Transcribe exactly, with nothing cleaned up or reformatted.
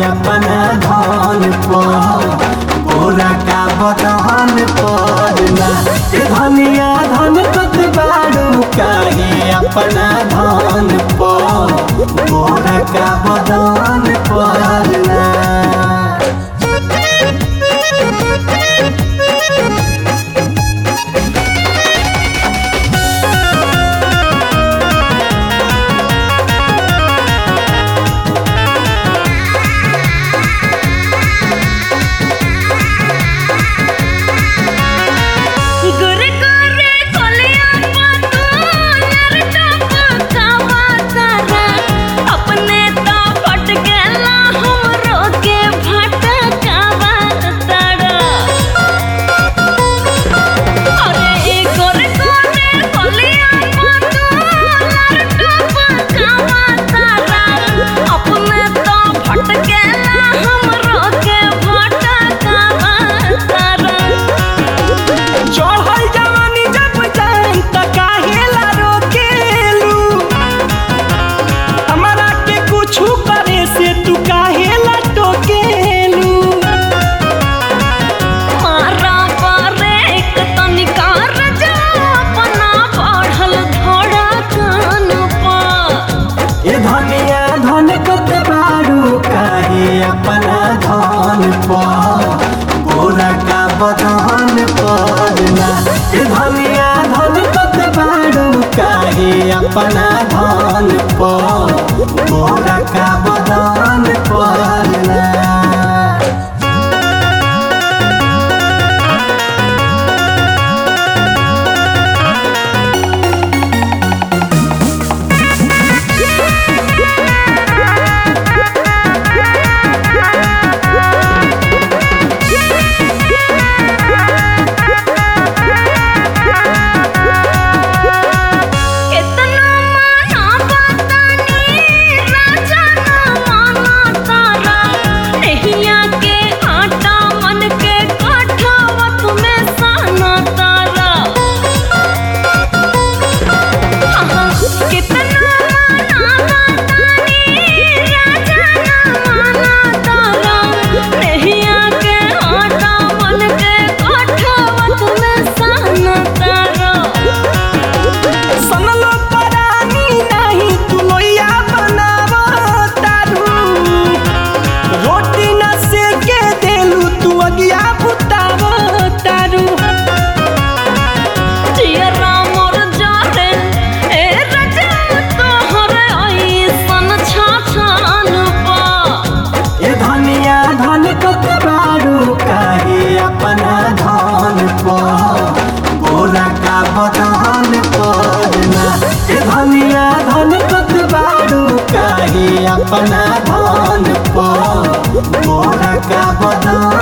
अपना धन पर बोरा का बदन पर ना ए धनिया धन कत बारू काहे अपना धन पर बोरा का बदन पर ना। अपना धन पर बोरा का बदन पर ना ए धनिया धन कत बारू काहे अपना धन पर बोरा का बदन पर ना। अपना धन पर बोरा का बदन पर ना ए धनिया धन कत बारू काहे अपना धन पर बोरा का बदन